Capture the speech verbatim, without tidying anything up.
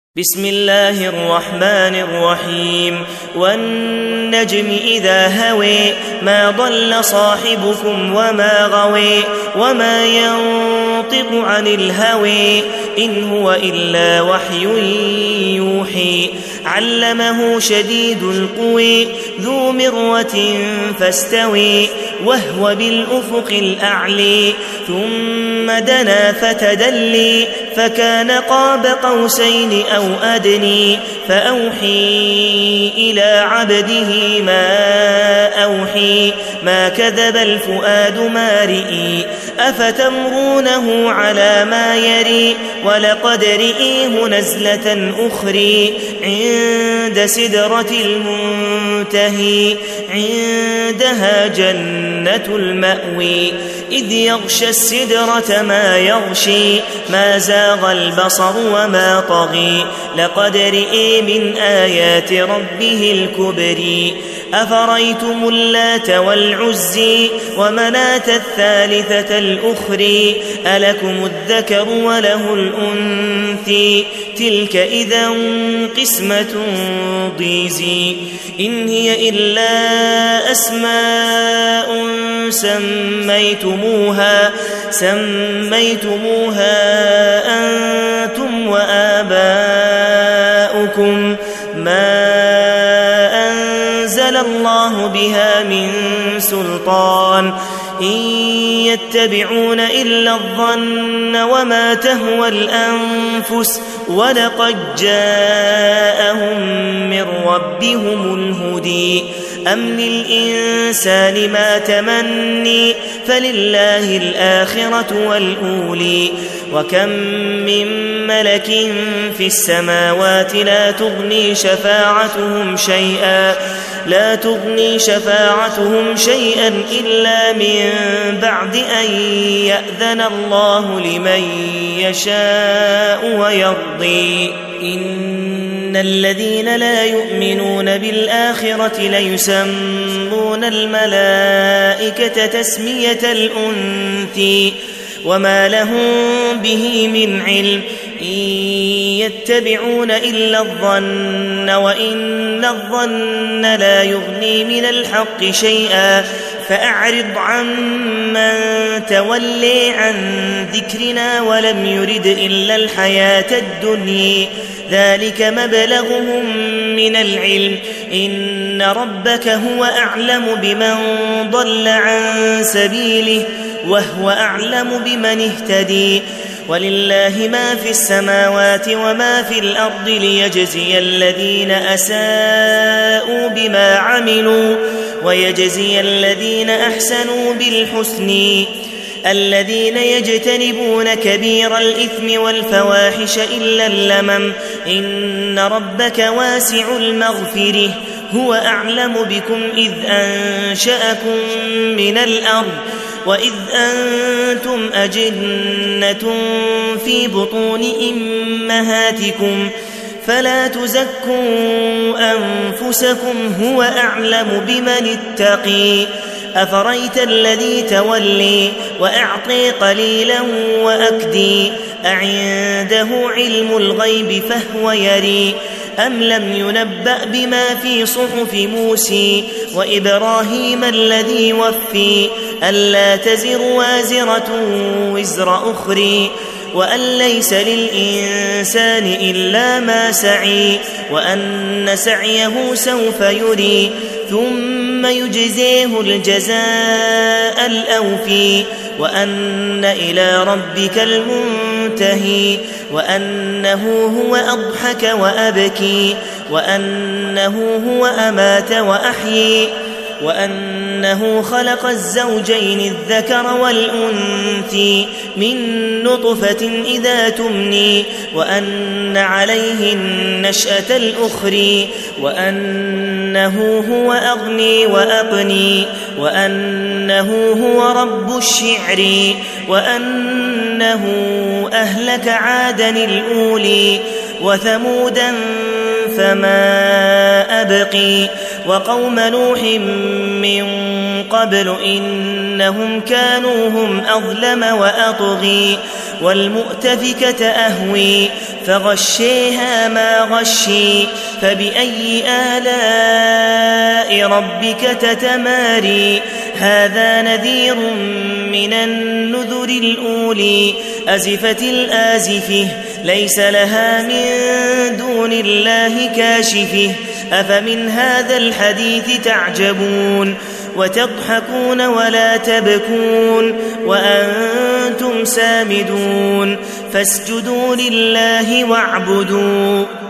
بسم الله الرحمن الرحيم والنجم إذا هوي ما ضل صاحبكم وما غوي وما ينطق عن الهوي إن هو إلا وحي يوحي علمه شديد القوي ذو مرة فاستوي وهو بالأفق الأعلي ثم دنا فتدلي فكان قاب قوسين أو أدني فأوحي إلى عبده ما أوحي ما كذب الفؤاد ما رئي أفتمرونه على ما يري ولقد رئيه نزلة أخرى عند سدرة المنتهي عندها جنة المأوي إذ يغشى السدرة ما يغشي ما زاغ البصر وما طغي لقد رئي من آيات ربه الكبرى أفريتم اللات والعزي ومناة الثالثة الأخرى ألكم الذكر وله الأنثى تلك إذا قسمة ضيزى إن هي إلا أسماء سميتموها سميتموها أنتم وآباؤكم ما أنزل الله بها من سلطان إن يتبعون إلا الظن وما تهوى الأنفس ولقد جاءهم من ربهم الهدى أم للإنسان ما تمني فلله الآخرة والأولي وكم من ملك في السماوات لا تغني شفاعتهم شيئا لا تغني شفاعتهم شيئا إلا من بعد أن يأذن الله لمن يشاء ويرضي إن الذين لا يؤمنون بالآخرة ليسمون الملائكة تسمية الأنثى وما لهم به من علم إن يتبعون إلا الظن وإن الظن لا يغني من الحق شيئا فأعرض عمن تولي عن ذكرنا ولم يرد إلا الحياة الدنيا ذلك مبلغهم من العلم إن ربك هو أعلم بمن ضل عن سبيله وهو أعلم بمن اهتدي ولله ما في السماوات وما في الأرض ليجزي الذين أساءوا بما عملوا ويجزي الذين أحسنوا بالحسن الذين يجتنبون كبير الإثم والفواحش إلا اللمم إن ربك واسع المغفرة هو أعلم بكم إذ أنشأكم من الأرض وإذ أنتم أجنة في بطون أمهاتكم فلا تزكوا أنفسكم هو أعلم بمن اتقي أفريت الذي تولي وأعطي قليلا وأكدي أعنده علم الغيب فهو يري أم لم ينبأ بما في صحف موسى وإبراهيم الذي وفي ألا تزر وازرة وزر أخرى وأن ليس للإنسان إلا ما سعي وأن سعيه سوف يري ثم يجزيه الجزاء الأوفي وأن إلى ربك المنتهي وأنه هو أضحك وأبكي وأنه هو أمات وأحيي وأنه خلق الزوجين الذكر والأنثى من نطفة إذا تمني وأن عليه النشأة الأخرى وأنه هو أغني وأقني وأنه هو رب الشعر وأنه أهلك عادا الأولي وثمودا فما أبقي وقوم نوح من قبل إنهم كانوا هم أظلم وأطغي والمؤتفكة أهوي فغشيها ما غشي فبأي آلاء ربك تتماري هذا نذير من النذر الأولي أزفت الآزفة ليس لها من دون الله كاشفه أفمن هذا الحديث تعجبون وتضحكون ولا تبكون وأنتم سامدون فاسجدوا لله واعبدوا